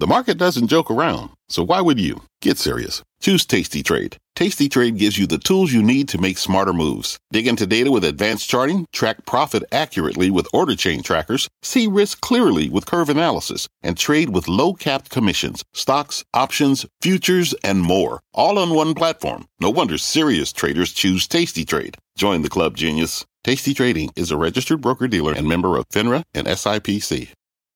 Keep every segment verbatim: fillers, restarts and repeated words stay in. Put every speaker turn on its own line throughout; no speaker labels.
The market doesn't joke around, so why would you? Get serious. Choose Tasty Trade. Tasty Trade gives you the tools you need to make smarter moves. Dig into data with advanced charting, track profit accurately with order chain trackers, see risk clearly with curve analysis, and trade with low-capped commissions, stocks, options, futures, and more. All on one platform. No wonder serious traders choose Tasty Trade. Join the club, genius. Tasty Trading is a registered broker-dealer and member of FINRA and S I P C.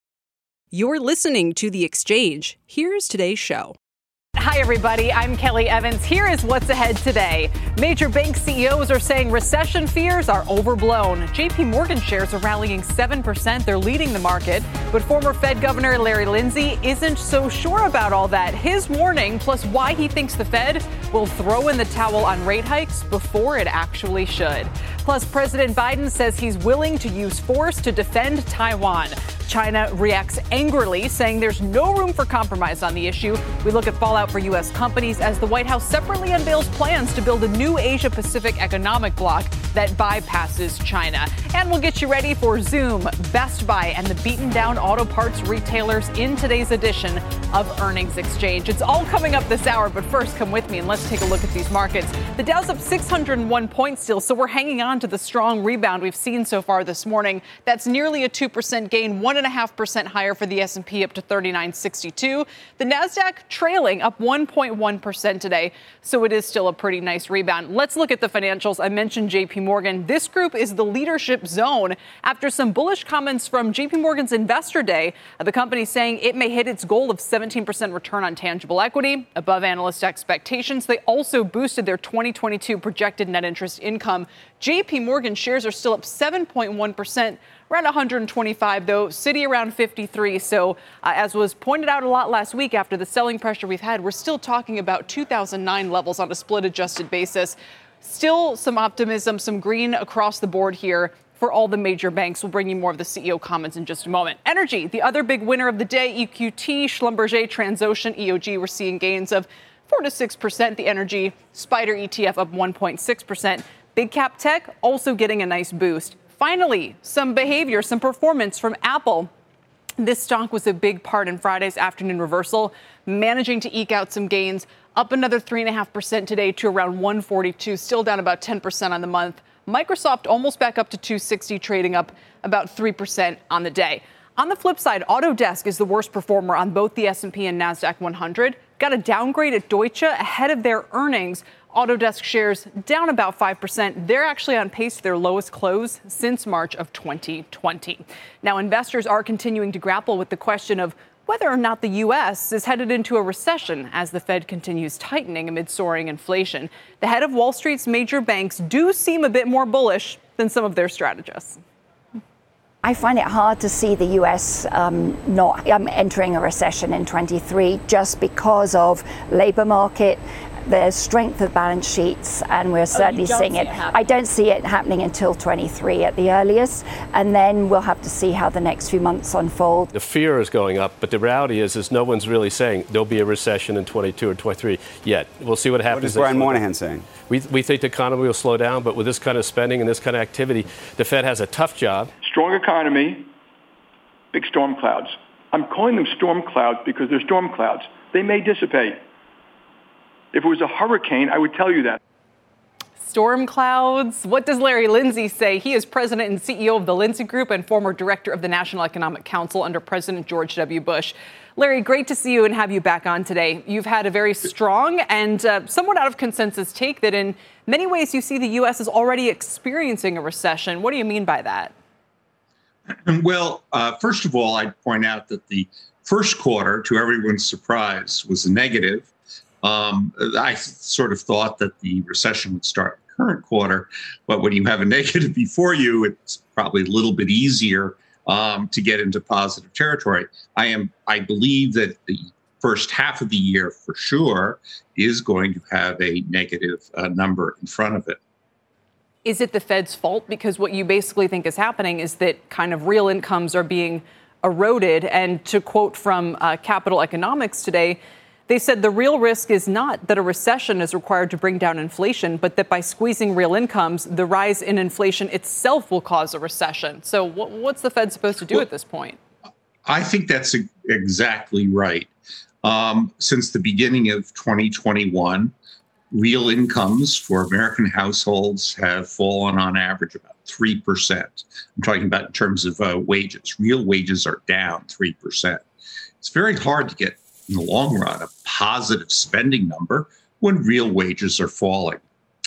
You're listening to The Exchange. Here's today's show.
Hi, everybody. I'm Kelly Evans. Here is what's ahead today. Major bank C E Os are saying recession fears are overblown. J P Morgan shares are rallying seven percent. They're leading the market. But former Fed Governor Larry Lindsey isn't so sure about all that. His warning, plus why he thinks the Fed will throw in the towel on rate hikes before it actually should. Plus, President Biden says he's willing to use force to defend Taiwan. China reacts angrily, saying there's no room for compromise on the issue. We look at fallout for U S companies as the White House separately unveils plans to build a new Asia-Pacific economic bloc that bypasses China. And we'll get you ready for Zoom, Best Buy, and the beaten-down auto parts retailers in today's edition of Earnings Exchange. It's all coming up this hour, but first, come with me and let's take a look at these markets. The Dow's up six hundred one points still, so we're hanging on to the strong rebound we've seen so far this morning. That's nearly a two percent gain, one point five percent higher for the S and P, up to thirty-nine sixty-two. The Nasdaq trailing up one point one percent today, so it is still a pretty nice rebound. Let's look at the financials. I mentioned J P Morgan. This group is the leadership zone after some bullish comments from J P Morgan's Investor Day. The company saying it may hit its goal of seventeen percent return on tangible equity, above analyst expectations. They also boosted their twenty twenty-two projected net interest income. J P Morgan shares are still up seven point one percent. Around one hundred twenty-five, though, Citi around fifty-three. So uh, as was pointed out a lot last week after the selling pressure we've had, we're still talking about two thousand nine levels on a split adjusted basis. Still some optimism, some green across the board here for all the major banks. We'll bring you more of the C E O comments in just a moment. Energy, the other big winner of the day, E Q T, Schlumberger, Transocean, E O G, we're seeing gains of four to six percent. The Energy Spider E T F up one point six percent. Big cap tech also getting a nice boost. Finally, some behavior, some performance from Apple. This stock was a big part in Friday's afternoon reversal, managing to eke out some gains, up another three point five percent today to around one forty-two, still down about ten percent on the month. Microsoft almost back up to two sixty, trading up about three percent on the day. On the flip side, Autodesk is the worst performer on both the S and P and NASDAQ one hundred. Got a downgrade at Deutsche ahead of their earnings. Autodesk shares down about five percent. They're actually on pace for their lowest close since March of twenty twenty. Now, investors are continuing to grapple with the question of whether or not the U S is headed into a recession as the Fed continues tightening amid soaring inflation. The head of Wall Street's major banks do seem a bit more bullish than some of their strategists.
I find it hard to see the U S um, not um, entering a recession in twenty-three just because of labor market, the strength of balance sheets, and we're certainly oh, seeing it. it I don't see it happening until twenty-three at the earliest, and then we'll have to see how the next few months unfold.
The fear is going up, but the reality is, is no one's really saying there'll be a recession in twenty-two or twenty-three yet. We'll see what happens.
What is Brian Moynihan saying?
We, we think the economy will slow down, but with this kind of spending and this kind of activity, the Fed has a tough job.
Strong economy, big storm clouds. I'm calling them storm clouds because they're storm clouds. They may dissipate. If it was a hurricane, I would tell you that.
Storm clouds. What does Larry Lindsey say? He is president and C E O of the Lindsey Group and former director of the National Economic Council under President George W. Bush. Larry, great to see you and have you back on today. You've had a very strong and uh, somewhat out of consensus take that in many ways you see the U S is already experiencing a recession. What do you mean by that?
Well, uh, first of all, I'd point out that the first quarter, to everyone's surprise, was a negative. Um, I sort of thought that the recession would start in the current quarter, but when you have a negative before you, it's probably a little bit easier um, to get into positive territory. I am, I believe that the first half of the year, for sure, is going to have a negative uh, number in front of it.
Is it the Fed's fault? Because what you basically think is happening is that kind of real incomes are being eroded. And to quote from uh, Capital Economics today, they said the real risk is not that a recession is required to bring down inflation, but that by squeezing real incomes, the rise in inflation itself will cause a recession. So what, what's the Fed supposed to do well, at this point?
I think that's exactly right. Um, since the beginning of twenty twenty-one, real incomes for American households have fallen on average about three percent. I'm talking about in terms of uh, wages. Real wages are down three percent. It's very hard to get, in the long run, a positive spending number when real wages are falling.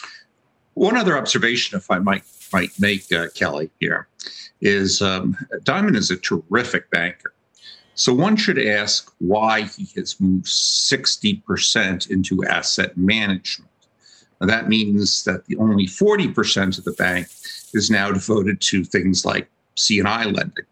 One other observation, if I might, might make, uh, Kelly, here, is um, Dimon is a terrific banker. So one should ask why he has moved sixty percent into asset management. Now, that means that the only forty percent of the bank is now devoted to things like C and I lending.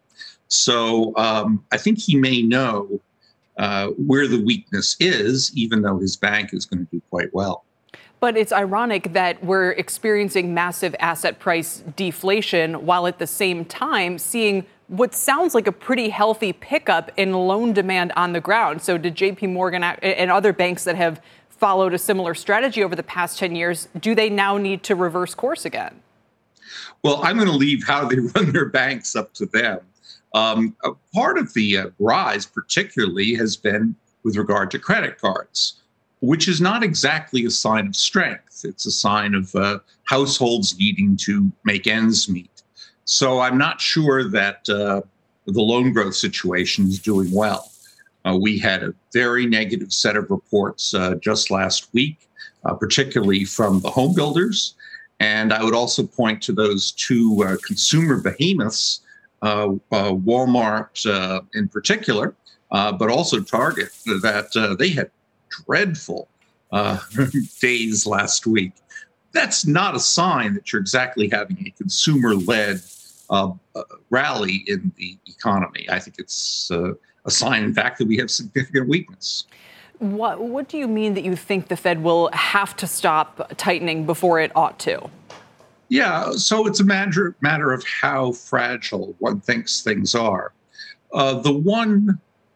So um, I think he may know uh, where the weakness is, even though his bank is going to do quite well.
But it's ironic that we're experiencing massive asset price deflation while at the same time seeing what sounds like a pretty healthy pickup in loan demand on the ground. So did J P Morgan and other banks that have followed a similar strategy over the past ten years, do they now need to reverse course again?
Well, I'm going to leave how they run their banks up to them. Um, a part of the uh, rise particularly has been with regard to credit cards, which is not exactly a sign of strength. It's a sign of uh, households needing to make ends meet. So I'm not sure that uh, the loan growth situation is doing well. Uh, we had a very negative set of reports uh, just last week, uh, particularly from the home builders. And I would also point to those two uh, consumer behemoths, uh, uh, Walmart uh, in particular, uh, but also Target, that uh, they had dreadful uh, days last week. That's not a sign that you're exactly having a consumer-led uh, uh, rally in the economy. I think it's uh, a sign, in fact, that we have significant weakness.
What, what do you mean that you think the Fed will have to stop tightening before it ought to?
Yeah, so it's a matter, matter of how fragile one thinks things are. Uh, the one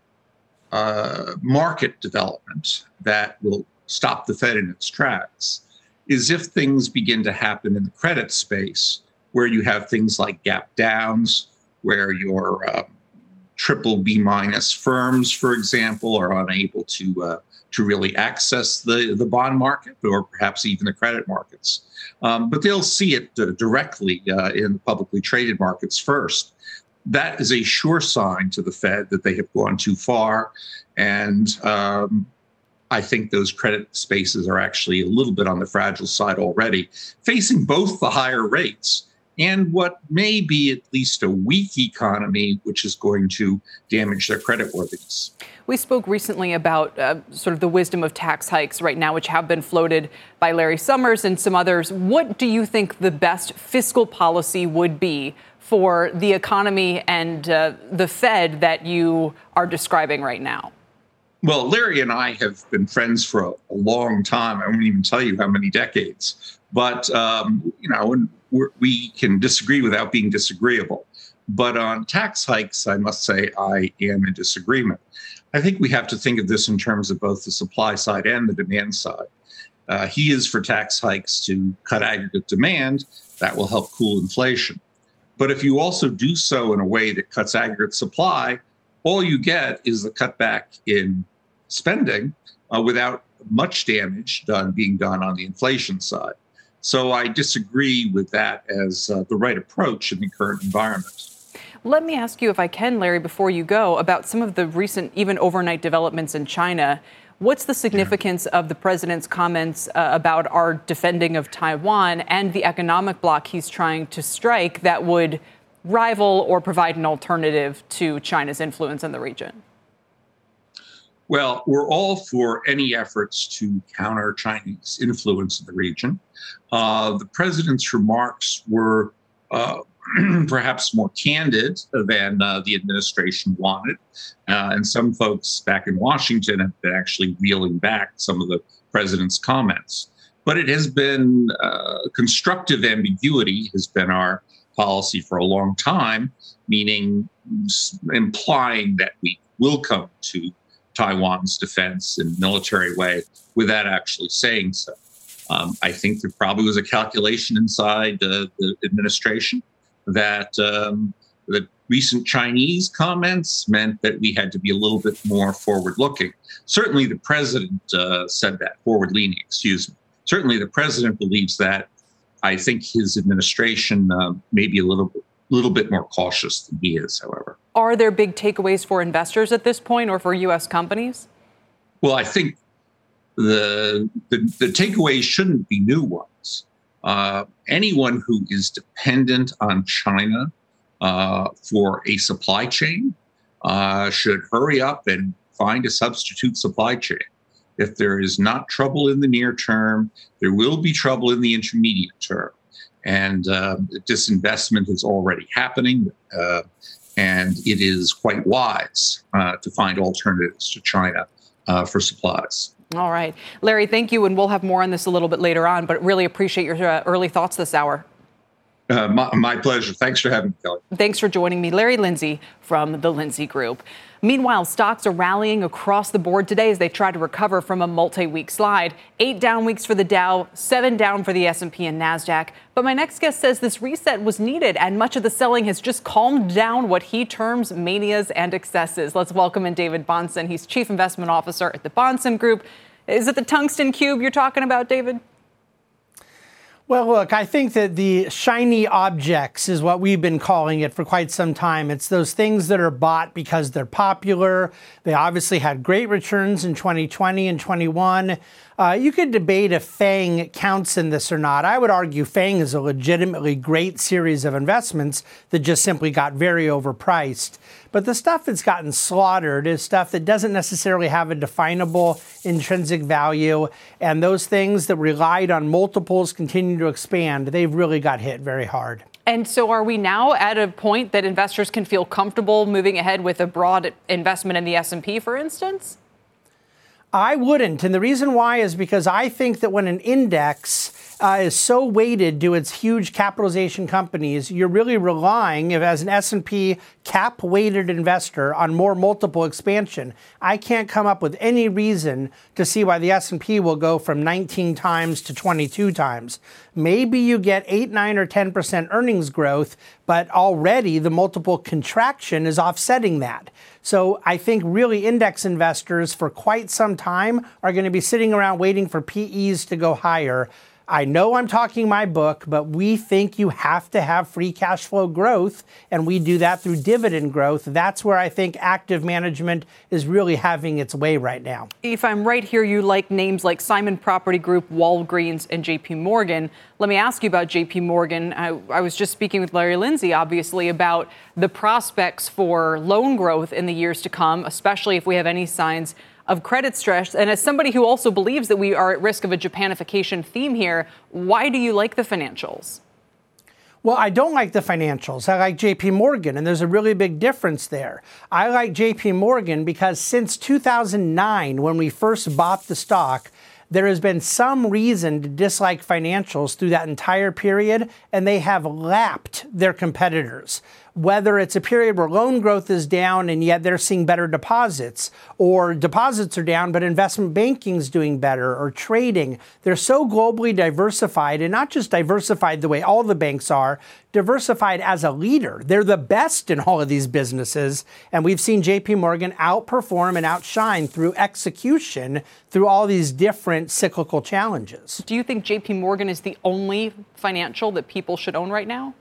uh, market development that will stop the Fed in its tracks is if things begin to happen in the credit space, where you have things like gap downs, where your uh, triple B minus firms, for example, are unable to uh, to really access the, the bond market or perhaps even the credit markets. Um, but they'll see it uh, directly uh, in the publicly traded markets first. That is a sure sign to the Fed that they have gone too far. And um, I think those credit spaces are actually a little bit on the fragile side already, facing both the higher rates and what may be at least a weak economy, which is going to damage their creditworthiness. We
spoke recently about uh, sort of the wisdom of tax hikes right now, which have been floated by Larry Summers and some others. What do you think the best fiscal policy would be for the economy and uh, the Fed that you are describing right now?
Well, Larry and I have been friends for a, a long time. I won't even tell you how many decades. But, um, you know, we're, we can disagree without being disagreeable. But on tax hikes, I must say I am in disagreement. I think we have to think of this in terms of both the supply side and the demand side. Uh, he is for tax hikes to cut aggregate demand. That will help cool inflation. But if you also do so in a way that cuts aggregate supply, all you get is the cutback in spending uh, without much damage done being done on the inflation side. So I disagree with that as uh, the right approach in the current environment.
Let me ask you, if I can, Larry, before you go, about some of the recent, even overnight developments in China. What's the significance yeah. of the president's comments uh, about our defending of Taiwan and the economic bloc he's trying to strike that would rival or provide an alternative to China's influence in the region?
Well, we're all for any efforts to counter Chinese influence in the region. Uh, the president's remarks were uh, perhaps more candid than uh, the administration wanted. Uh, and some folks back in Washington have been actually reeling back some of the president's comments. But it has been uh, constructive ambiguity has been our policy for a long time, meaning implying that we will come to Taiwan's defense in a military way without actually saying so. Um, I think there probably was a calculation inside uh, the administration that um, The recent Chinese comments meant that we had to be a little bit more forward-looking. Certainly the president uh, said that, forward-leaning, excuse me. Certainly the president believes that. I think his administration uh, may be a little bit, little bit more cautious than he is, however.
Are there big takeaways for investors at this point or for U S companies?
Well, I think the the, the takeaways shouldn't be new ones. Uh, anyone who is dependent on China uh, for a supply chain uh, should hurry up and find a substitute supply chain. If there is not trouble in the near term, there will be trouble in the intermediate term. And uh, disinvestment is already happening, uh, and it is quite wise uh, to find alternatives to China uh, for supplies.
All right. Larry, thank you, and we'll have more on this a little bit later on, but really appreciate your uh, early thoughts this hour.
Uh, my, my pleasure. Thanks for having me, Kelly.
Thanks for joining me. Larry Lindsay from the Lindsay Group. Meanwhile, stocks are rallying across the board today as they try to recover from a multi-week slide. Eight down weeks for the Dow, seven down for the S and P and NASDAQ. But my next guest says this reset was needed, and much of the selling has just calmed down what he terms manias and excesses. Let's welcome in David Bahnsen. He's Chief Investment Officer at the Bahnsen Group. Is it the tungsten cube you're talking about, David?
Well, look, I think that the shiny objects is what we've been calling it for quite some time. It's those things that are bought because they're popular. They obviously had great returns in twenty twenty and twenty-one. Uh, you could debate if FANG counts in this or not. I would argue FANG is a legitimately great series of investments that just simply got very overpriced. But the stuff that's gotten slaughtered is stuff that doesn't necessarily have a definable intrinsic value. And those things that relied on multiples continue to expand. They've really got hit very hard.
And so are we now at a point that investors can feel comfortable moving ahead with a broad investment in the S and P, for instance?
I wouldn't. And the reason why is because I think that when an index uh, is so weighted to its huge capitalization companies, you're really relying, if as an S and P cap-weighted investor, on more multiple expansion. I can't come up with any reason to see why the S and P will go from nineteen times to twenty-two times. Maybe you get eight, nine, or ten percent earnings growth, but already the multiple contraction is offsetting that. So I think really index investors for quite some time are going to be sitting around waiting for P Es to go higher. I know I'm talking my book, but we think you have to have free cash flow growth, and we do that through dividend growth. That's where I think active management is really having its way right now.
If I'm right here, you like names like Simon Property Group, Walgreens, and J P Morgan. Let me ask you about J P Morgan. I, I was just speaking with Larry Lindsay, obviously, about the prospects for loan growth in the years to come, especially if we have any signs of credit stress. And as somebody who also believes that we are at risk of a Japanification theme here, why do you like the financials?
Well, I don't like the financials. I like J P Morgan, and there's a really big difference there. I like J P Morgan because since two thousand nine, when we first bought the stock, there has been some reason to dislike financials through that entire period, and they have lapped their competitors. Whether it's a period where loan growth is down and yet they're seeing better deposits, or deposits are down but investment banking is doing better, or trading. They're so globally diversified, and not just diversified the way all the banks are, diversified as a leader. They're the best in all of these businesses, and we've seen J P Morgan outperform and outshine through execution through all these different cyclical challenges.
Do you think J P Morgan is the only financial that people should own right now?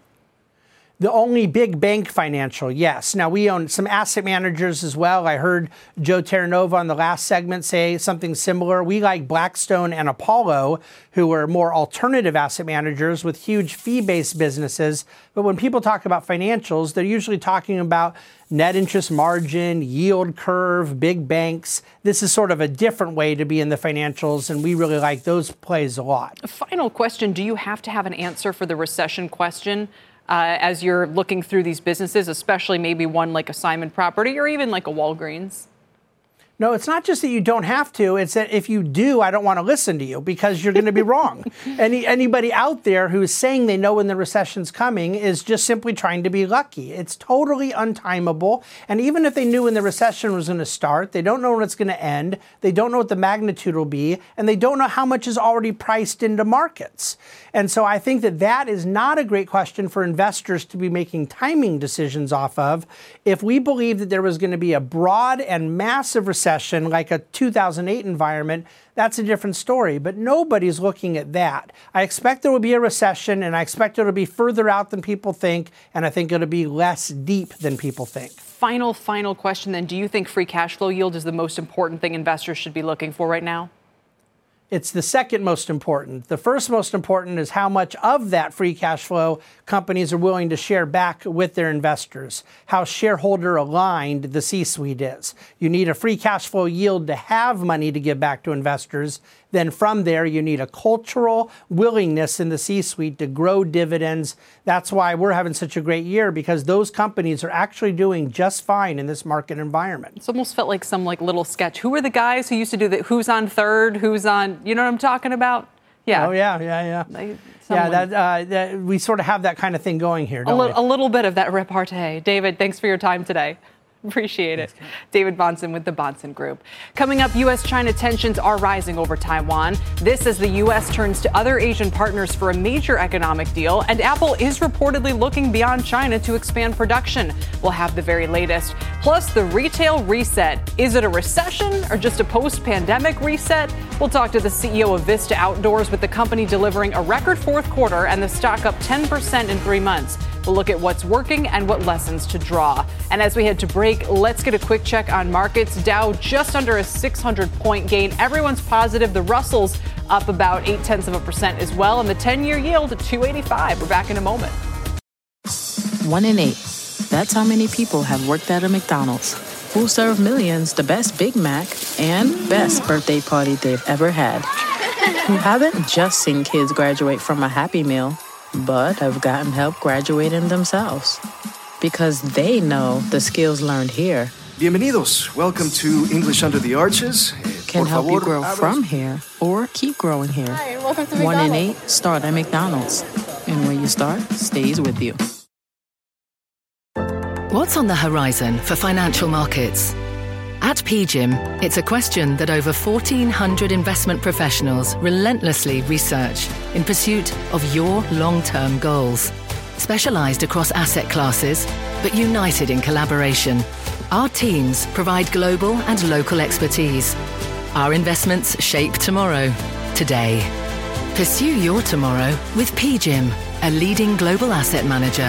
The only big bank financial, yes. Now, we own some asset managers as well. I heard Joe Terranova on the last segment say something similar. We like Blackstone and Apollo, who are more alternative asset managers with huge fee-based businesses. But when people talk about financials, they're usually talking about net interest margin, yield curve, big banks. This is sort of a different way to be in the financials, and we really like those plays a lot.
A final question. Do you have to have an answer for the recession question? Uh, as you're looking through these businesses, especially maybe one like a Simon Property or even like a Walgreens?
No, it's not just that you don't have to. It's that if you do, I don't want to listen to you because you're going to be wrong. Any anybody out there who's saying they know when the recession's coming is just simply trying to be lucky. It's totally untimable. And even if they knew when the recession was going to start, they don't know when it's going to end. They don't know what the magnitude will be, and they don't know how much is already priced into markets. And so I think that that is not a great question for investors to be making timing decisions off of. If we believe that there was going to be a broad and massive recession like a two thousand eight environment, that's a different story. But nobody's looking at that. I expect there will be a recession, and I expect it'll be further out than people think, and I think it'll be less deep than people think.
Final, final question then. Do you think free cash flow yield is the most important thing investors should be looking for right now?
It's the second most important. The first most important is how much of that free cash flow companies are willing to share back with their investors, how shareholder aligned the C-suite is. You need a free cash flow yield to have money to give back to investors. Then from there, you need a cultural willingness in the C-suite to grow dividends. That's why we're having such a great year, because those companies are actually doing just fine in this market environment.
It's almost felt like some like little sketch. Who are the guys who used to do that? Who's on third? Who's on, you know what I'm talking about? Yeah.
Oh, yeah, yeah, yeah.
Like
yeah, that, uh, that, we sort of have that kind of thing going here, don't
a, li-
we?
a little bit of that repartee. David, thanks for your time today. Appreciate it. David Bahnsen with the Bahnsen Group. Coming up, U S China tensions are rising over Taiwan. This as the U S turns to other Asian partners for a major economic deal, and Apple is reportedly looking beyond China to expand production. We'll have the very latest. Plus, the retail reset. Is it a recession or just a post-pandemic reset? We'll talk to the C E O of Vista Outdoors, with the company delivering a record fourth quarter and the stock up ten percent in three months. We'll look at what's working and what lessons to draw. And as we head to break, let's get a quick check on markets. Dow just under a six hundred point gain. Everyone's positive. The Russell's up about eight tenths of a percent as well. And the ten-year yield at two eighty-five. We're back in a moment.
One in eight. That's how many people have worked at a McDonald's, who serve millions the best Big Mac and best birthday party they've ever had. Who haven't just seen kids graduate from a Happy Meal, but have gotten help graduating themselves. Because they know the skills learned here
Bienvenidos. Welcome to English Under the Arches.
Can help you grow from here or keep growing here.
Hi, welcome to
One
McDonald's.
in eight start at McDonald's. And when you start, stays with you.
What's on the horizon for financial markets? At P G I M, it's a question that over fourteen hundred investment professionals relentlessly research in pursuit of your long-term goals. Specialized across asset classes, but united in collaboration, our teams provide global and local expertise. Our investments shape tomorrow, today. Pursue your tomorrow with P G I M, a leading global asset manager.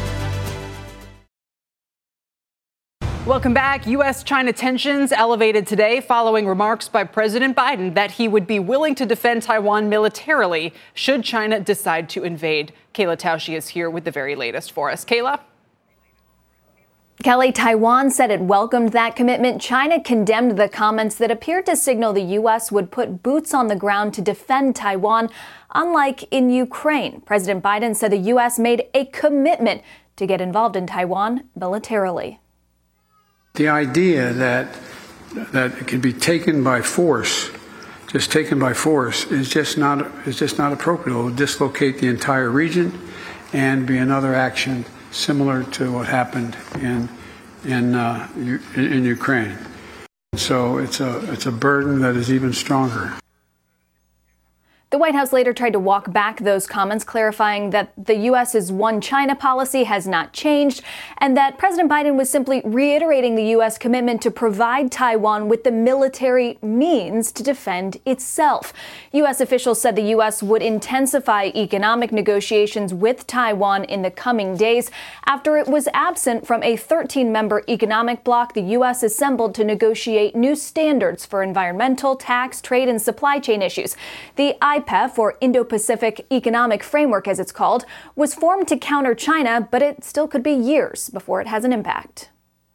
Welcome back. U S China tensions elevated today following remarks by President Biden that he would be willing to defend Taiwan militarily should China decide to invade. Kayla Tausche is here with the very latest for us. Kayla?
Kelly, Taiwan said it welcomed that commitment. China condemned the comments that appeared to signal the U S would put boots on the ground to defend Taiwan, unlike in Ukraine. President Biden said the U S made a commitment to get involved in Taiwan militarily.
The idea that that it can be taken by force, just taken by force, is just not is just not appropriate. It will dislocate the entire region and be another action similar to what happened in in uh, in Ukraine. So it's a it's a burden that is even stronger.
The White House later tried to walk back those comments, clarifying that the U S's one China policy has not changed and that President Biden was simply reiterating the U S commitment to provide Taiwan with the military means to defend itself. U S officials said the U S would intensify economic negotiations with Taiwan in the coming days after it was absent from a thirteen-member economic bloc the U S assembled to negotiate new standards for environmental, tax, trade, and supply chain issues. The I P E F, or Indo-Pacific Economic Framework as it's called, was formed to counter China, but it still could be years before it has an impact.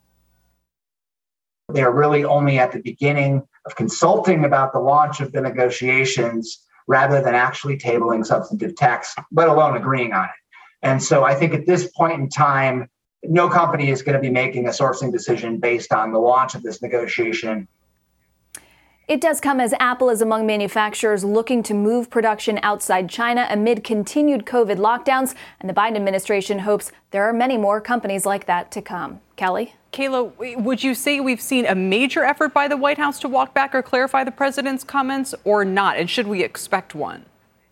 They're really only at the beginning of consulting about the launch of the negotiations rather than actually tabling substantive text, let alone agreeing on it. And so I think at this point in time, no company is going to be making a sourcing decision based on the launch of this negotiation
It does come as Apple is among manufacturers looking to move production outside China amid continued COVID lockdowns, and the Biden administration hopes there are many more companies like that to come. Kelly?
Kayla, would you say we've seen a major effort by the White House to walk back or clarify the president's comments or not? And should we expect one?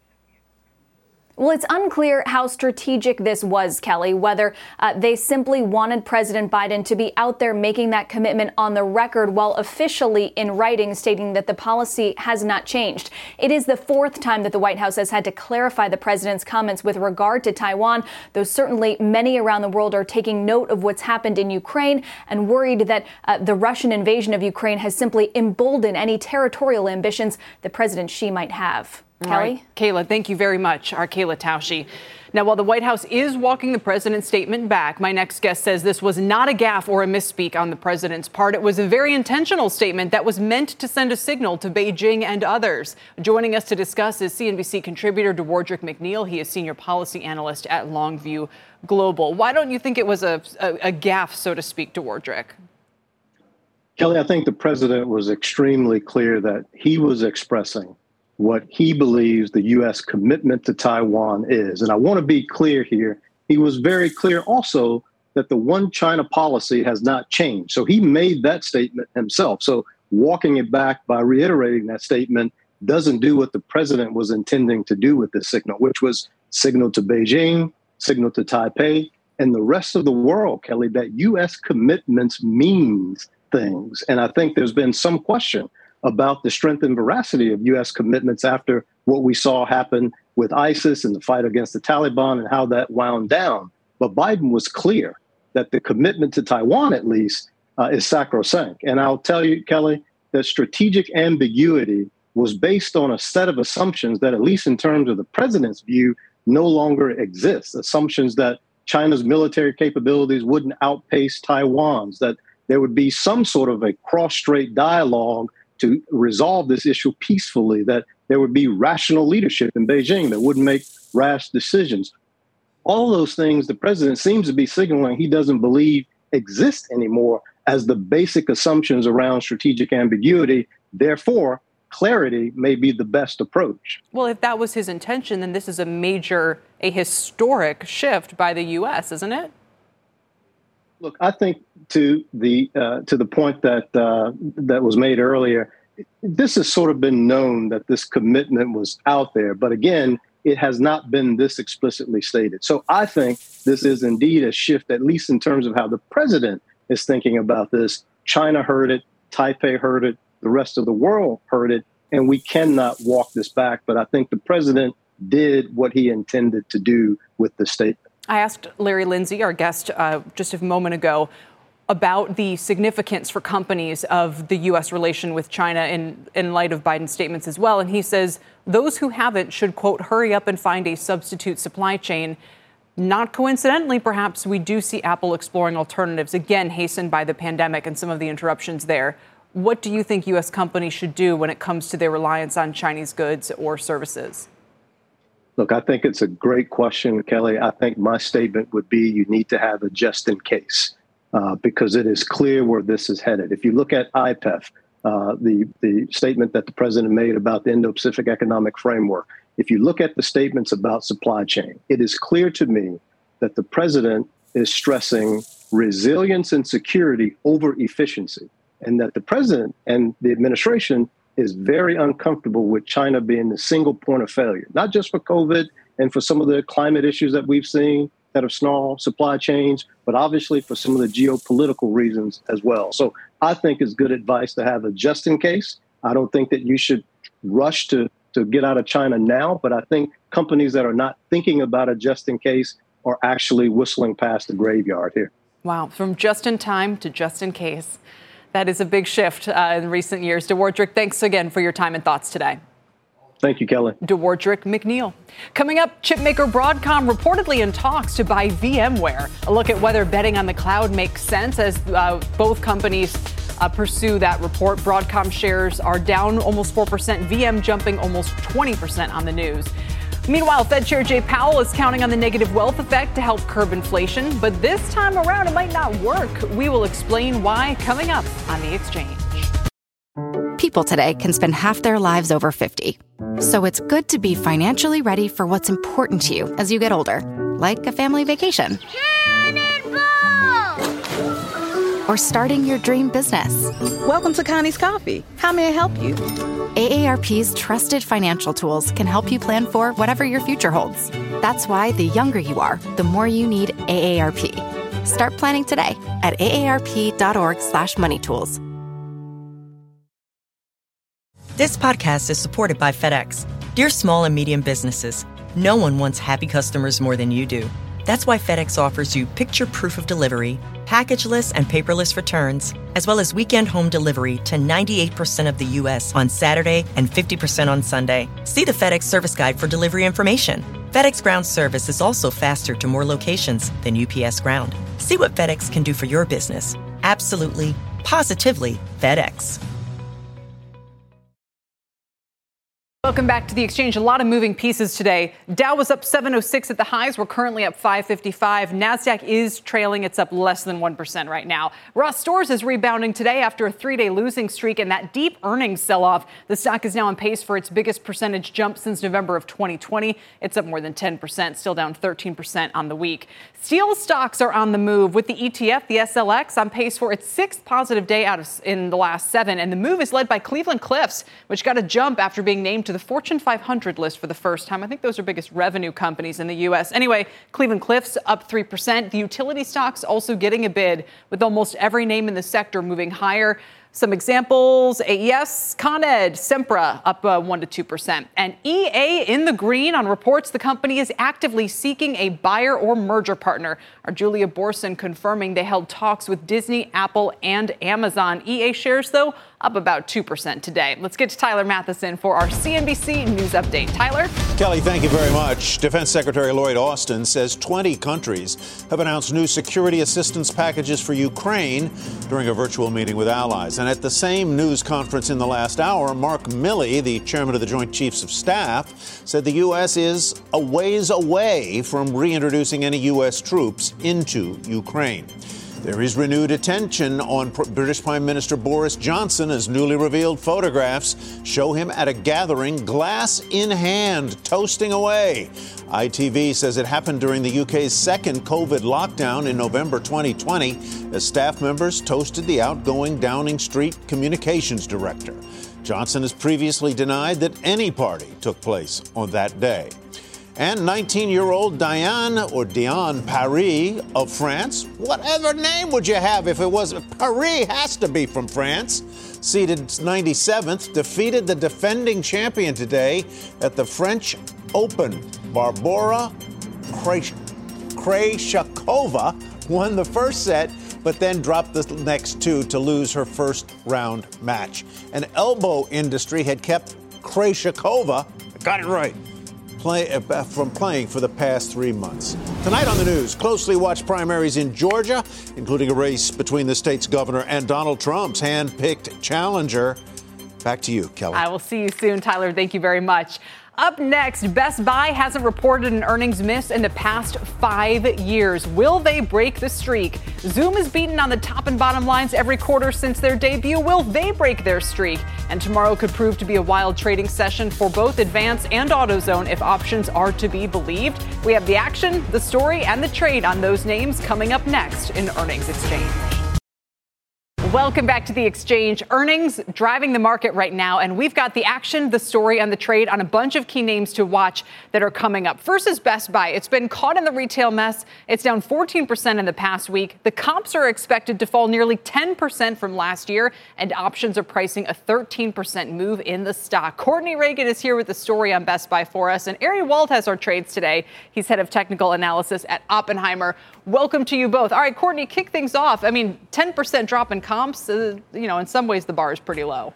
Well, it's unclear how strategic this was, Kelly, whether uh, they simply wanted President Biden to be out there making that commitment on the record while officially in writing stating that the policy has not changed. It is the fourth time that the White House has had to clarify the president's comments with regard to Taiwan, though certainly many around the world are taking note of what's happened in Ukraine and worried that uh, the Russian invasion of Ukraine has simply emboldened any territorial ambitions that President Xi might have. Kelly?
Right. Kayla, thank you very much. Our Kayla Tausche. Now, while the White House is walking the president's statement back, my next guest says this was not a gaffe or a misspeak on the president's part. It was a very intentional statement that was meant to send a signal to Beijing and others. Joining us to discuss is C N B C contributor Dewardrick McNeil. He is senior policy analyst at Longview Global. Why don't you think it was a, a, a gaffe, so to speak, Dewardrick?
Kelly, I think the president was extremely clear that he was expressing what he believes the U S commitment to Taiwan is. And I want to be clear here. He was very clear also that the one China policy has not changed. So he made that statement himself. So walking it back by reiterating that statement doesn't do what the president was intending to do with this signal, which was signal to Beijing, signal to Taipei, and the rest of the world, Kelly, that U S commitments means things. And I think there's been some question about the strength and veracity of U S commitments after what we saw happen with ISIS and the fight against the Taliban and how that wound down. But Biden was clear that the commitment to Taiwan, at least, uh, is sacrosanct. And I'll tell you, Kelly, that strategic ambiguity was based on a set of assumptions that, at least in terms of the president's view, no longer exists. Assumptions that China's military capabilities wouldn't outpace Taiwan's, that there would be some sort of a cross-strait dialogue to resolve this issue peacefully, that there would be rational leadership in Beijing that wouldn't make rash decisions. All those things the president seems to be signaling he doesn't believe exist anymore as the basic assumptions around strategic ambiguity. Therefore, clarity may be the best approach.
Well, if that was his intention, then this is a major, a historic shift by the U S, isn't it?
Look, I think to the uh, to the point that uh, that was made earlier, this has sort of been known that this commitment was out there. But again, it has not been this explicitly stated. So I think this is indeed a shift, at least in terms of how the president is thinking about this. China heard it. Taipei heard it. The rest of the world heard it. And we cannot walk this back. But I think the president did what he intended to do with the statement.
I asked Larry Lindsey, our guest, uh, just a moment ago, about the significance for companies of the U S relation with China in, in light of Biden's statements as well. And he says those who haven't should, quote, hurry up and find a substitute supply chain. Not coincidentally, perhaps, we do see Apple exploring alternatives, again, hastened by the pandemic and some of the interruptions there. What do you think U S companies should do when it comes to their reliance on Chinese goods or services?
Look, I think it's a great question, Kelly. I think my statement would be you need to have a just in case uh, because it is clear where this is headed. If you look at I P E F, uh, the, the statement that the president made about the Indo-Pacific Economic Framework, if you look at the statements about supply chain, it is clear to me that the president is stressing resilience and security over efficiency, and that the president and the administration is very uncomfortable with China being the single point of failure, not just for COVID and for some of the climate issues that we've seen that have snarled supply chains, but obviously for some of the geopolitical reasons as well. So I think it's good advice to have a just in case. I don't think that you should rush to, to get out of China now, but I think companies that are not thinking about a just in case are actually whistling past the graveyard here.
Wow, from just in time to just in case. That is a big shift uh, in recent years. Dewardrick, thanks again for your time and thoughts today.
Thank you, Kelly.
Dewardrick McNeil. Coming up, chipmaker Broadcom reportedly in talks to buy VMware. A look at whether betting on the cloud makes sense as uh, both companies uh, pursue that report. Broadcom shares are down almost four percent, V M jumping almost twenty percent on the news. Meanwhile, Fed Chair Jay Powell is counting on the negative wealth effect to help curb inflation, but this time around it might not work. We will explain why coming up on The Exchange.
people today can spend half their lives over fifty. So it's good to be financially ready for what's important to you as you get older, like a family vacation. Or starting your dream business.
Welcome to Connie's Coffee. How may I help you?
A A R P's trusted financial tools can help you plan for whatever your future holds. That's why the younger you are, the more you need A A R P. Start planning today at aarp.org slash money tools.
This podcast is supported by FedEx. Dear small and medium businesses, no one wants happy customers more than you do. That's why FedEx offers you picture proof of delivery, packageless and paperless returns, as well as weekend home delivery to ninety-eight percent of the U S on Saturday and fifty percent on Sunday. See the FedEx service guide for delivery information. FedEx Ground service is also faster to more locations than U P S Ground. See what FedEx can do for your business. Absolutely, positively FedEx.
Welcome back to The Exchange. A lot of moving pieces today. Dow was up seven oh six at the highs. We're currently up five fifty-five. NASDAQ is trailing. It's up less than one percent right now. Ross Stores is rebounding today after a three-day losing streak and that deep earnings sell-off. The stock is now on pace for its biggest percentage jump since November of twenty twenty. It's up more than ten percent, still down thirteen percent on the week. Steel stocks are on the move with the E T F, the S L X, on pace for its sixth positive day out of in the last seven. And the move is led by Cleveland Cliffs, which got a jump after being named to the Fortune five hundred list for the first time. I think those are biggest revenue companies in the U S. Anyway, Cleveland Cliffs up three percent. The utility stocks also getting a bid, with almost every name in the sector moving higher. Some examples: A E S, Con Ed, Sempra up uh, one to two percent. And E A in the green on reports the company is actively seeking a buyer or merger partner. Our Julia Borson confirming they held talks with Disney, Apple, and Amazon. E A shares, though, up about two percent today. Let's get to Tyler Matheson for our C N B C News Update. Tyler?
Kelly, thank you very much. Defense Secretary Lloyd Austin says twenty countries have announced new security assistance packages for Ukraine during a virtual meeting with allies. And at the same news conference in the last hour, Mark Milley, the chairman of the Joint Chiefs of Staff, said the U S is a ways away from reintroducing any U S troops into Ukraine. There is renewed attention on British Prime Minister Boris Johnson as newly revealed photographs show him at a gathering, glass in hand, toasting away. I T V says it happened during the U K's second COVID lockdown in November twenty twenty, as staff members toasted the outgoing Downing Street communications director. Johnson has previously denied that any party took place on that day. And nineteen-year-old Diane, or Diane Paris of France, whatever name would you have if it was, Paris has to be from France, seeded ninety-seventh, defeated the defending champion today at the French Open. Barbora Krejcikova won the first set, but then dropped the next two to lose her first round match. An elbow industry had kept Krejcikova, got it right, Play, uh, from playing for the past three months. Tonight on the news, closely watched primaries in Georgia, including a race between the state's governor and Donald Trump's hand-picked challenger. Back to you, Kelly.
I will see you soon, Tyler. Thank you very much. Up next, Best Buy hasn't reported an earnings miss in the past five years. Will they break the streak? Zoom has beaten on the top and bottom lines every quarter since their debut. Will they break their streak? And tomorrow could prove to be a wild trading session for both Advance and AutoZone if options are to be believed. We have the action, the story, and the trade on those names coming up next in Earnings Exchange. Welcome back to The Exchange. Earnings driving the market right now, and we've got the action, the story, and the trade on a bunch of key names to watch that are coming up. First is Best Buy. It's been caught in the retail mess. It's down fourteen percent in the past week. The comps are expected to fall nearly ten percent from last year, and options are pricing a thirteen percent move in the stock. Courtney Reagan is here with the story on Best Buy for us, and Ari Wald has our trades today. He's head of technical analysis at Oppenheimer. Welcome to you both. All right, Courtney, kick things off. I mean, ten percent drop in comps. Uh, you know, in some ways, the bar is pretty low.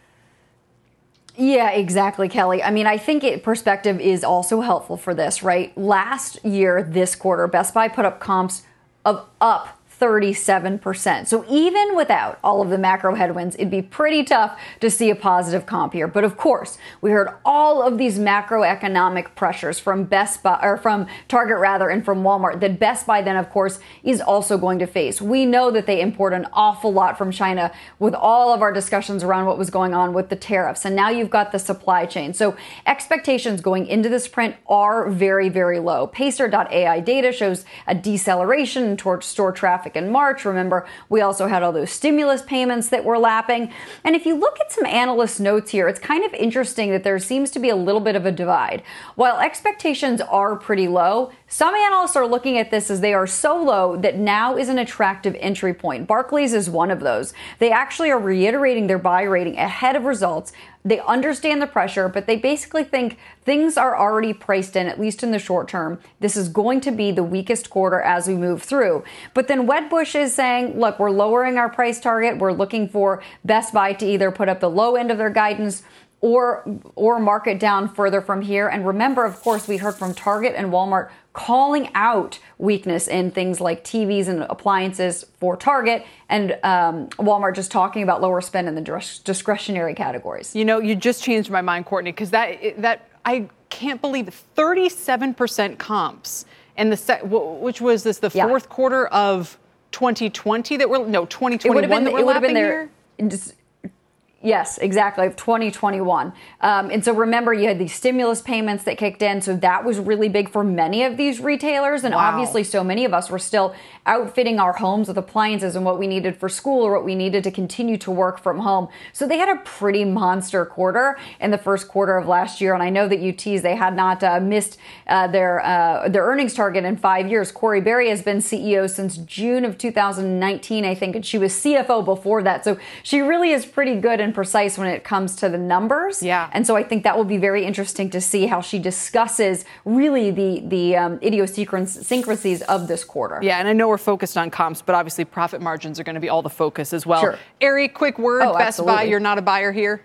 Yeah, exactly, Kelly. I mean, I think it, perspective is also helpful for this, right? Last year, this quarter, Best Buy put up comps of up thirty-seven percent. So even without all of the macro headwinds, it'd be pretty tough to see a positive comp here. But of course, we heard all of these macroeconomic pressures from Best Buy, or from Target rather, and from Walmart that Best Buy then, of course, is also going to face. We know that they import an awful lot from China with all of our discussions around what was going on with the tariffs. And now you've got the supply chain. So expectations going into this print are very, very low. Pacer dot A I data shows a deceleration towards store traffic in March. Remember, we also had all those stimulus payments that were lapping. And if you look at some analyst notes here, it's kind of interesting that there seems to be a little bit of a divide. While expectations are pretty low, some analysts are looking at this as they are so low that now is an attractive entry point. Barclays is one of those. They actually are reiterating their buy rating ahead of results. They understand the pressure, but they basically think things are already priced in, at least in the short term. This is going to be the weakest quarter as we move through. But then Wedbush is saying, look, we're lowering our price target. We're looking for Best Buy to either put up the low end of their guidance or or mark it down further from here. And remember, of course, we heard from Target and Walmart calling out weakness in things like T Vs and appliances for Target, and um, Walmart just talking about lower spend in the dis- discretionary categories.
You know, you just changed my mind, Courtney, because that that I can't believe thirty-seven percent comps in the se- which was this the fourth yeah. quarter of twenty twenty that were no twenty twenty-one that we're lapping here.
Just, Yes, exactly. twenty twenty-one. Um, and so remember, you had these stimulus payments that kicked in. So that was really big for many of these retailers. And wow. obviously, so many of us were still outfitting our homes with appliances and what we needed for school or what we needed to continue to work from home. So they had a pretty monster quarter in the first quarter of last year. And I know that you teased they had not uh, missed uh, their uh, their earnings target in five years. Corey Berry has been C E O since June of two thousand nineteen, I think, and she was C F O before that. So she really is pretty good and precise when it comes to the numbers.
Yeah.
And so I think that will be very interesting to see how she discusses really the, the um, idiosyncrasies of this quarter.
Yeah, and I know we're focused on comps, but obviously profit margins are going to be all the focus as well.
Sure.
Ari, quick word,
oh,
Best
absolutely.
Buy, you're not a buyer here?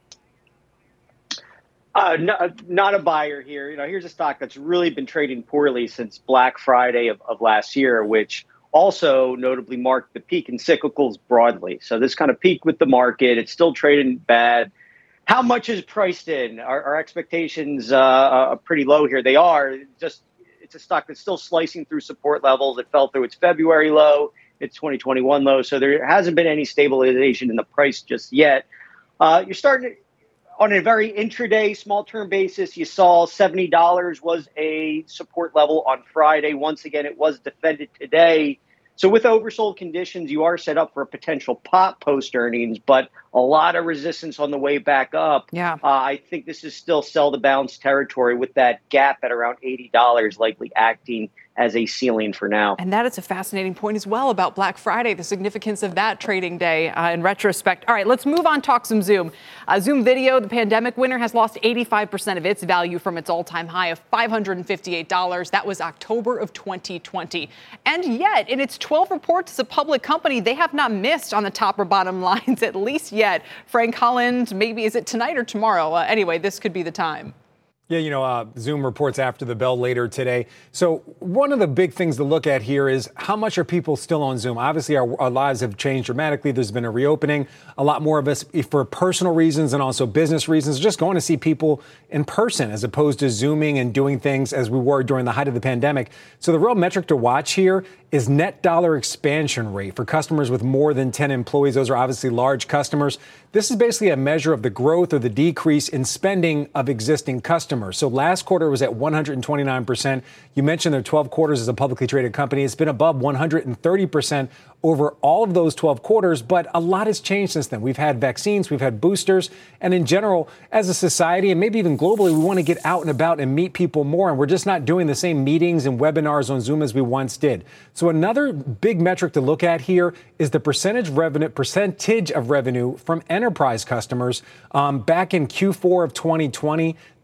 Uh, no, not a buyer here. You know, here's a stock that's really been trading poorly since Black Friday of, of last year, which also notably marked the peak in cyclicals broadly. So this kind of peak with the market, it's still trading bad. How much is priced in? Our, our expectations uh, are pretty low here. They are. Just it's a stock that's still slicing through support levels. It fell through its February low, its twenty twenty-one low. So there hasn't been any stabilization in the price just yet. Uh, you're starting to, on a very intraday, small-term basis, you saw seventy dollars was a support level on Friday. Once again, it was defended today. So with oversold conditions, you are set up for a potential pop post-earnings, but a lot of resistance on the way back up.
Yeah.
Uh, I think this is still sell-to-bounce territory with that gap at around eighty dollars likely acting as a ceiling for now.
And that is a fascinating point as well about Black Friday, the significance of that trading day uh, in retrospect. All right, let's move on, talk some Zoom. Uh, Zoom Video, the pandemic winner, has lost eighty-five percent of its value from its all-time high of five hundred fifty-eight dollars. That was October of twenty twenty. And yet, in its twelve reports as a public company, they have not missed on the top or bottom lines, at least yet. Frank Holland, maybe is it tonight or tomorrow? Uh, anyway, this could be the time.
Yeah, you know, uh, Zoom reports after the bell later today. So one of the big things to look at here is how much are people still on Zoom? Obviously, our, our lives have changed dramatically. There's been a reopening. A lot more of us, for personal reasons and also business reasons, just going to see people in person as opposed to Zooming and doing things as we were during the height of the pandemic. So the real metric to watch here is net dollar expansion rate for customers with more than ten employees. Those are obviously large customers. This is basically a measure of the growth or the decrease in spending of existing customers. So last quarter was at one hundred twenty-nine percent. You mentioned their twelve quarters as a publicly traded company. It's been above one hundred thirty percent over all of those twelve quarters, but a lot has changed since then. We've had vaccines, we've had boosters, and in general, as a society and maybe even globally, we want to get out and about and meet people more, and we're just not doing the same meetings and webinars on Zoom as we once did. So another big metric to look at here is the percentage revenue, percentage of revenue from enterprise customers. Um, back in Q four of twenty twenty,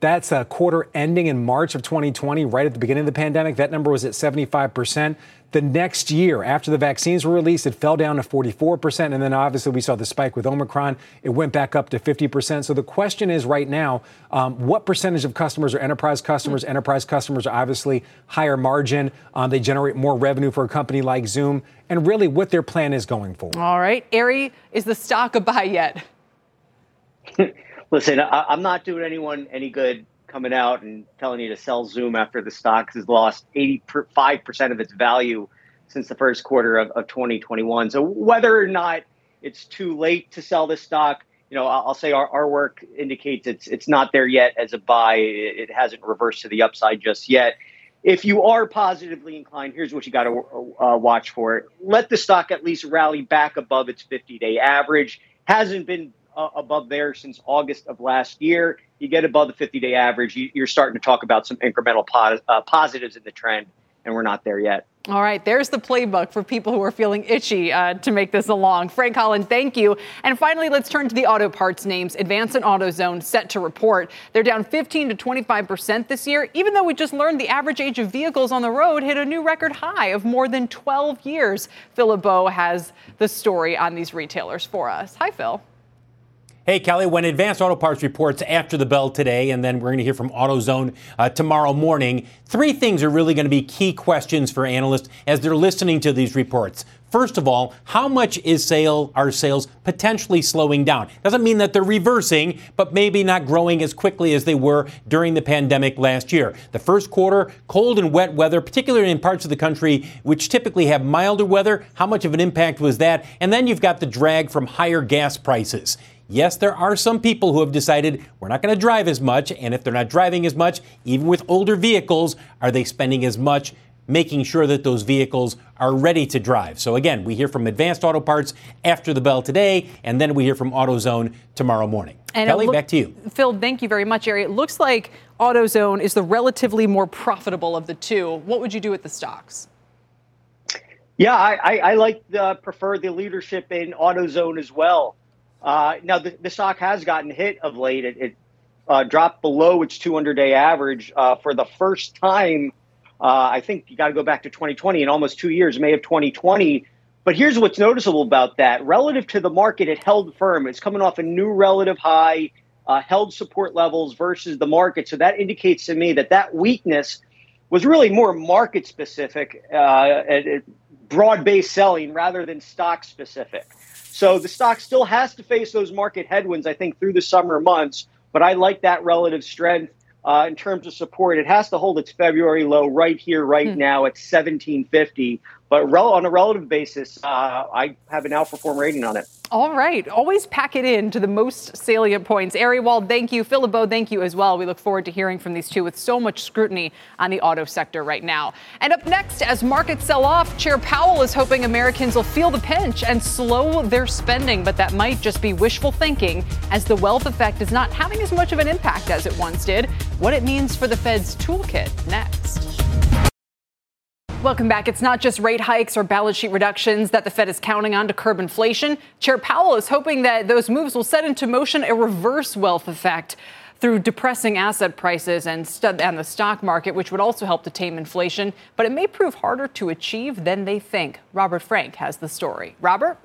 That's a quarter ending in March of twenty twenty, right at the beginning of the pandemic. That number was at seventy-five percent. The next year, after the vaccines were released, it fell down to forty-four percent. And then obviously we saw the spike with Omicron. It went back up to fifty percent. So the question is right now, um, what percentage of customers are enterprise customers? Enterprise customers are obviously higher margin. Um, they generate more revenue for a company like Zoom. And really what their plan is going forward.
All right. Ari, is the stock a buy yet?
Listen, I, I'm not doing anyone any good coming out and telling you to sell Zoom after the stock has lost eighty-five percent of its value since the first quarter of, of twenty twenty-one. So whether or not it's too late to sell this stock, you know, I'll, I'll say our, our work indicates it's it's not there yet as a buy. It, it hasn't reversed to the upside just yet. If you are positively inclined, here's what you got to uh, watch for. Let the stock at least rally back above its fifty-day average. Hasn't been uh, above there since August of last year. You get above the fifty-day average, you, you're starting to talk about some incremental pos- uh, positives in the trend, and we're not there yet.
All right, there's the playbook for people who are feeling itchy uh, to make this along. Frank Holland, thank you. And finally, let's turn to the auto parts names. Advance and AutoZone set to report. They're down fifteen to twenty-five percent this year, even though we just learned the average age of vehicles on the road hit a new record high of more than twelve years. Phil LeBeau has the story on these retailers for us. Hi, Phil.
Hey, Kelly, when Advance Auto Parts reports after the bell today, and then we're going to hear from AutoZone uh, tomorrow morning, three things are really going to be key questions for analysts as they're listening to these reports. First of all, how much is sale, are sales potentially slowing down? Doesn't mean that they're reversing, but maybe not growing as quickly as they were during the pandemic last year. The first quarter, cold and wet weather, particularly in parts of the country which typically have milder weather. How much of an impact was that? And then you've got the drag from higher gas prices. Yes, there are some people who have decided we're not going to drive as much, and if they're not driving as much, even with older vehicles, are they spending as much making sure that those vehicles are ready to drive? So again, we hear from Advanced Auto Parts after the bell today, and then we hear from AutoZone tomorrow morning. And Kelly, look, back to you.
Phil, thank you very much, Ari. It looks like AutoZone is the relatively more profitable of the two. What would you do with the stocks?
Yeah, I, I, I like the, prefer the leadership in AutoZone as well. Uh, now, the, the stock has gotten hit of late. It, it uh, dropped below its two hundred day average uh, for the first time. Uh, I think you got to go back to twenty twenty in almost two years, May of twenty twenty. But here's what's noticeable about that. Relative to the market, it held firm. It's coming off a new relative high, uh, held support levels versus the market. So that indicates to me that that weakness was really more market specific, uh, broad-based selling rather than stock specific. So the stock still has to face those market headwinds, I think, through the summer months. But I like that relative strength uh, in terms of support. It has to hold its February low right here, right mm. now at seventeen fifty. But rel- on a relative basis, uh, I have an outperform rating on it.
All right. Always pack it in to the most salient points. Ari Wald, thank you. Phil LeBeau, thank you as well. We look forward to hearing from these two with so much scrutiny on the auto sector right now. And up next, as markets sell off, Chair Powell is hoping Americans will feel the pinch and slow their spending. But that might just be wishful thinking, as the wealth effect is not having as much of an impact as it once did. What it means for the Fed's toolkit next. Welcome back. It's not just rate hikes or balance sheet reductions that the Fed is counting on to curb inflation. Chair Powell is hoping that those moves will set into motion a reverse wealth effect through depressing asset prices and, st- and the stock market, which would also help to tame inflation. But it may prove harder to achieve than they think. Robert Frank has the story. Robert?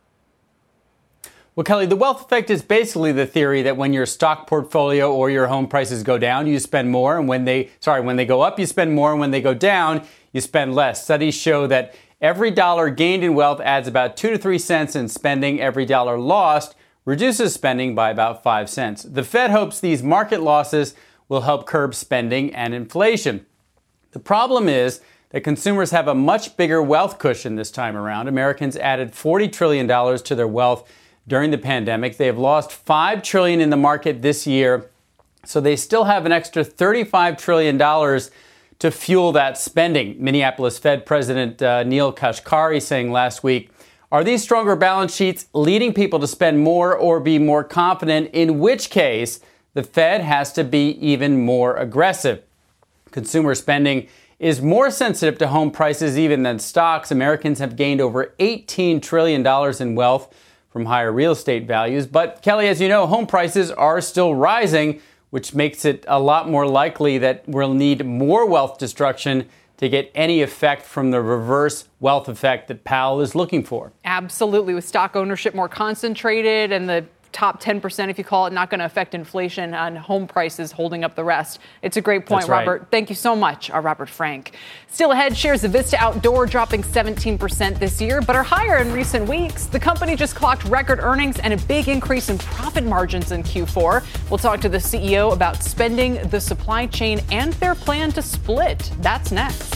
Well, Kelly, the wealth effect is basically the theory that when your stock portfolio or your home prices go down, you spend more. And when they, sorry, when they go up, you spend more. And when they go down, you spend less. Studies show that every dollar gained in wealth adds about two to three cents in spending. Every dollar lost reduces spending by about five cents. The Fed hopes these market losses will help curb spending and inflation. The problem is that consumers have a much bigger wealth cushion this time around. Americans added forty trillion dollars to their wealth during the pandemic. They have lost five trillion dollars in the market this year, so they still have an extra thirty-five trillion dollars to fuel that spending. Minneapolis Fed President uh, Neil Kashkari saying last week, are these stronger balance sheets leading people to spend more or be more confident, in which case the Fed has to be even more aggressive? Consumer spending is more sensitive to home prices even than stocks. Americans have gained over eighteen trillion dollars in wealth from higher real estate values. But Kelly, as you know, home prices are still rising, which makes it a lot more likely that we'll need more wealth destruction to get any effect from the reverse wealth effect that Powell is looking for.
Absolutely. With stock ownership more concentrated and the top ten percent, if you call it, not going to affect inflation and home prices holding up the rest. It's a great point,
That's right.
Robert. Thank you so much, uh, Robert Frank. Still ahead, shares of Vista Outdoor dropping seventeen percent this year, but are higher in recent weeks. The company just clocked record earnings and a big increase in profit margins in Q four. We'll talk to the C E O about spending, the supply chain, and their plan to split. That's next.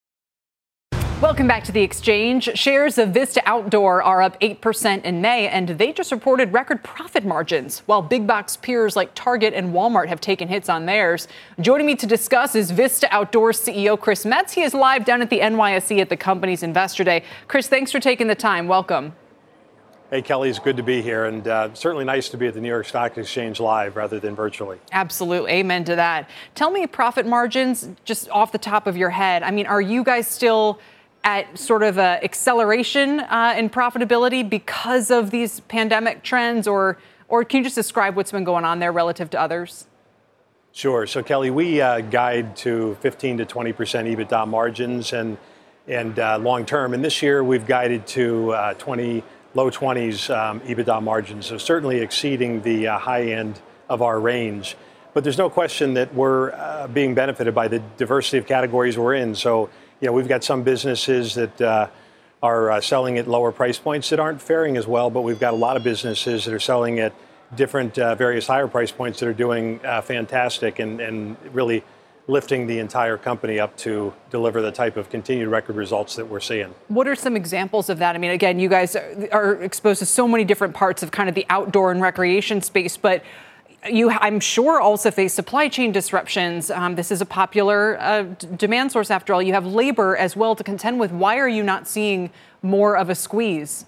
Welcome back to The Exchange. Shares of Vista Outdoor are up eight percent in May, and they just reported record profit margins, while big box peers like Target and Walmart have taken hits on theirs. Joining me to discuss is Vista Outdoor C E O Chris Metz. He is live down at the N Y S E at the company's Investor Day. Chris, thanks for taking the time. Welcome.
Hey, Kelly, it's good to be here, and uh, certainly nice to be at the New York Stock Exchange live rather than virtually.
Absolutely. Amen to that. Tell me profit margins just off the top of your head. I mean, are you guys still at sort of a acceleration uh, in profitability because of these pandemic trends, or or can you just describe what's been going on there relative to others?
Sure. So, Kelly, we uh, guide to fifteen to twenty percent EBITDA margins and and uh, long term. And this year we've guided to uh, twenty, low twenties um, EBITDA margins, so certainly exceeding the uh, high end of our range. But there's no question that we're uh, being benefited by the diversity of categories we're in. So, you know, we've got some businesses that uh, are uh, selling at lower price points that aren't faring as well, but we've got a lot of businesses that are selling at different uh, various higher price points that are doing uh, fantastic and, and really lifting the entire company up to deliver the type of continued record results that we're seeing.
What are some examples of that? I mean, again, you guys are, are exposed to so many different parts of kind of the outdoor and recreation space, but you, I'm sure, also face supply chain disruptions. Um, this is a popular uh, d- demand source, after all. You have labor as well to contend with. Why are you not seeing more of a squeeze?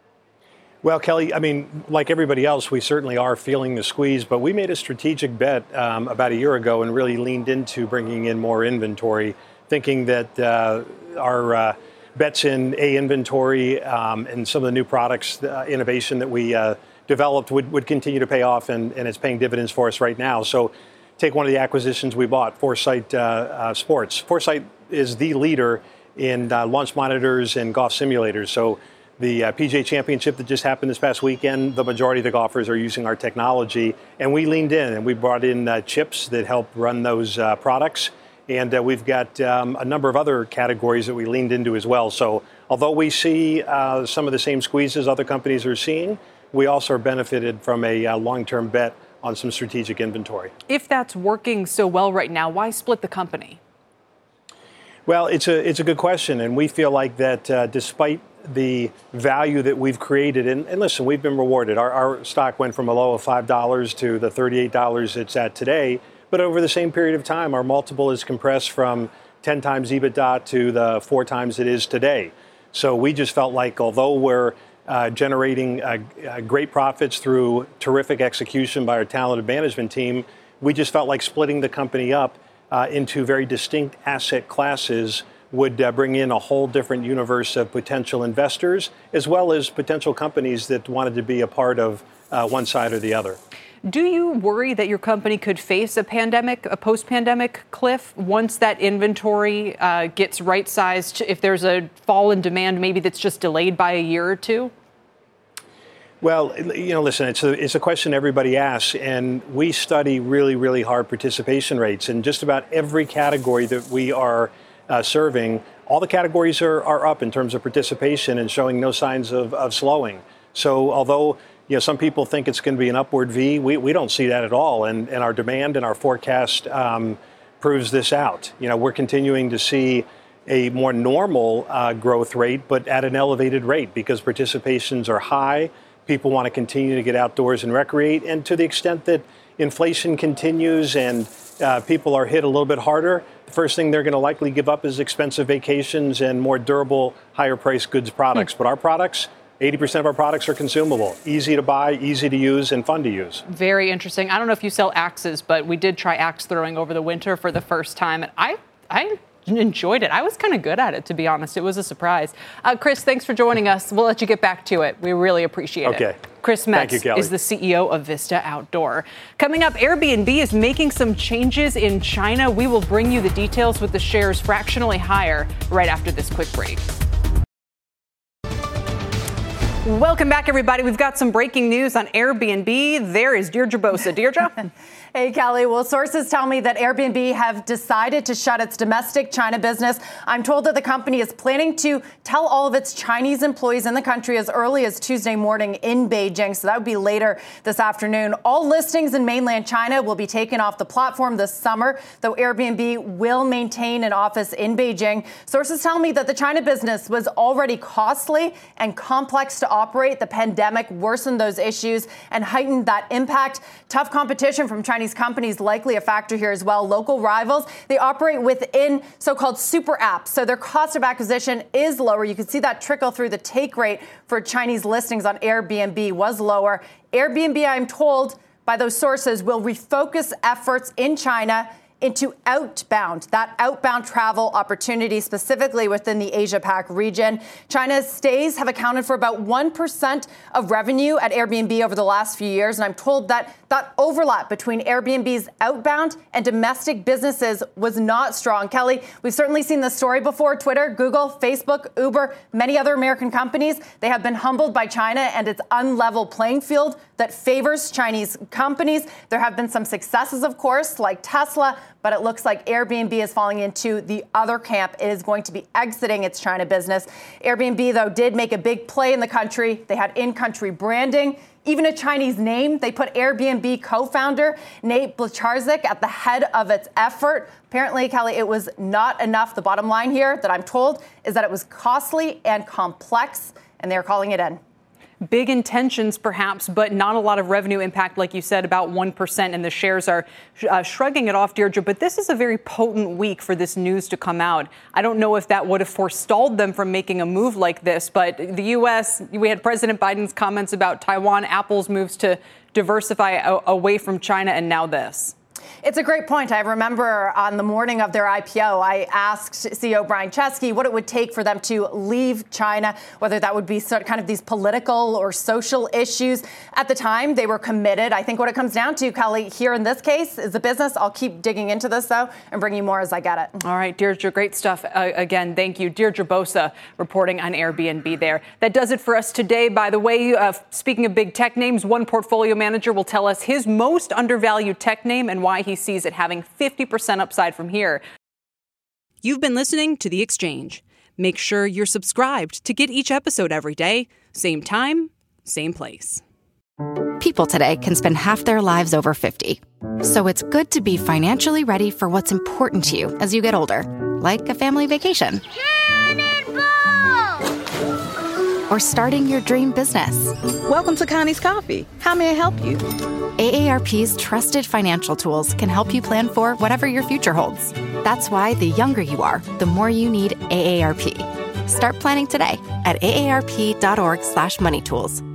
Well, Kelly, I mean, like everybody else, we certainly are feeling the squeeze, but we made a strategic bet um, about a year ago and really leaned into bringing in more inventory, thinking that uh, our uh, bets in A, inventory um, and some of the new products, uh, innovation that we uh, developed would, would continue to pay off, and, and it's paying dividends for us right now. So take one of the acquisitions we bought, Foresight uh, uh, Sports. Foresight is the leader in uh, launch monitors and golf simulators. So the uh, P G A Championship that just happened this past weekend, the majority of the golfers are using our technology, and we leaned in and we brought in uh, chips that help run those uh, products. And uh, we've got um, a number of other categories that we leaned into as well. So although we see uh, some of the same squeezes other companies are seeing, we also are benefited from a uh, long-term bet on some strategic inventory.
If that's working so well right now, why split the company?
Well, it's a it's a good question, and we feel like that uh, despite the value that we've created, and, and listen, we've been rewarded. Our, our stock went from a low of five dollars to the thirty-eight dollars it's at today, but over the same period of time, our multiple is compressed from ten times EBITDA to the four times it is today. So we just felt like although we're Uh, generating uh, uh, great profits through terrific execution by our talented management team, we just felt like splitting the company up uh, into very distinct asset classes would uh, bring in a whole different universe of potential investors, as well as potential companies that wanted to be a part of uh, one side or the other.
Do you worry that your company could face a pandemic, a post-pandemic cliff, once that inventory uh, gets right-sized? If there's a fall in demand, maybe that's just delayed by a year or two?
Well, you know, listen, it's a, it's a question everybody asks, and we study really, really hard participation rates. And just about every category that we are uh, serving, all the categories are, are up in terms of participation and showing no signs of, of slowing. So although, you know, some people think it's going to be an upward V, we, we don't see that at all. And, and our demand and our forecast um, proves this out. You know, we're continuing to see a more normal uh, growth rate, but at an elevated rate because participations are high. People want to continue to get outdoors and recreate. And to the extent that inflation continues and uh, people are hit a little bit harder, the first thing they're going to likely give up is expensive vacations and more durable, higher priced goods products. But our products, eighty percent of our products are consumable, easy to buy, easy to use, and fun to use.
Very interesting. I don't know if you sell axes, but we did try axe throwing over the winter for the first time. And I, I enjoyed it. I was kind of good at it, to be honest. It was a surprise. Uh, Chris, thanks for joining us. We'll let you get back to it. We really appreciate
okay.
it.
Okay.
Chris Metz
Thank you, Kelly.
is the C E O of Vista Outdoor. Coming up, Airbnb is making some changes in China. We will bring you the details with the shares fractionally higher right after this quick break. Welcome back, everybody. We've got some breaking news on Airbnb. There is Deirdre Bosa. Deirdre?
Hey, Kelly. Well, sources tell me that Airbnb have decided to shut its domestic China business. I'm told that the company is planning to tell all of its Chinese employees in the country as early as Tuesday morning in Beijing. So that would be later this afternoon. All listings in mainland China will be taken off the platform this summer, though Airbnb will maintain an office in Beijing. Sources tell me that the China business was already costly and complex to operate. The pandemic worsened those issues and heightened that impact. Tough competition from China. Chinese companies likely a factor here as well. Local rivals, they operate within so-called super apps, so their cost of acquisition is lower. You can see that trickle through. The take rate for Chinese listings on Airbnb was lower. Airbnb, I'm told by those sources, will refocus efforts in China into outbound, that outbound travel opportunity, specifically within the Asia-Pac region. China's stays have accounted for about one percent of revenue at Airbnb over the last few years, and I'm told that that overlap between Airbnb's outbound and domestic businesses was not strong. Kelly, we've certainly seen this story before. Twitter, Google, Facebook, Uber, many other American companies, they have been humbled by China and its unlevel playing field that favors Chinese companies. There have been some successes, of course, like Tesla, but it looks like Airbnb is falling into the other camp. It is going to be exiting its China business. Airbnb, though, did make a big play in the country. They had in-country branding, even a Chinese name. They put Airbnb co-founder Nate Blacharczyk at the head of its effort. Apparently, Kelly, it was not enough. The bottom line here that I'm told is that it was costly and complex, and they're calling it in.
Big intentions, perhaps, but not a lot of revenue impact, like you said, about one percent, and the shares are uh, shrugging it off, Deirdre. But this is a very potent week for this news to come out. I don't know if that would have forestalled them from making a move like this, but the U S, we had President Biden's comments about Taiwan, Apple's moves to diversify a- away from China, and now this.
It's a great point. I remember on the morning of their I P O, I asked C E O Brian Chesky what it would take for them to leave China, whether that would be sort of kind of these political or social issues. At the time, they were committed. I think what it comes down to, Kelly, here in this case is the business. I'll keep digging into this, though, and bring you more as I get it.
All right, Deirdre, great stuff. Uh, again, thank you. Deirdre Bosa reporting on Airbnb there. That does it for us today. By the way, uh, speaking of big tech names, one portfolio manager will tell us his most undervalued tech name and why he sees it having fifty percent upside from here.
You've been listening to The Exchange. Make sure you're subscribed to get each episode every day, same time, same place.
People today can spend half their lives over fifty. So it's good to be financially ready for what's important to you as you get older, like a family vacation. Or starting your dream business.
Welcome to Connie's Coffee. How may I help you?
A A R P's trusted financial tools can help you plan for whatever your future holds. That's why the younger you are, the more you need A A R P. Start planning today at aarp.org slash money tools.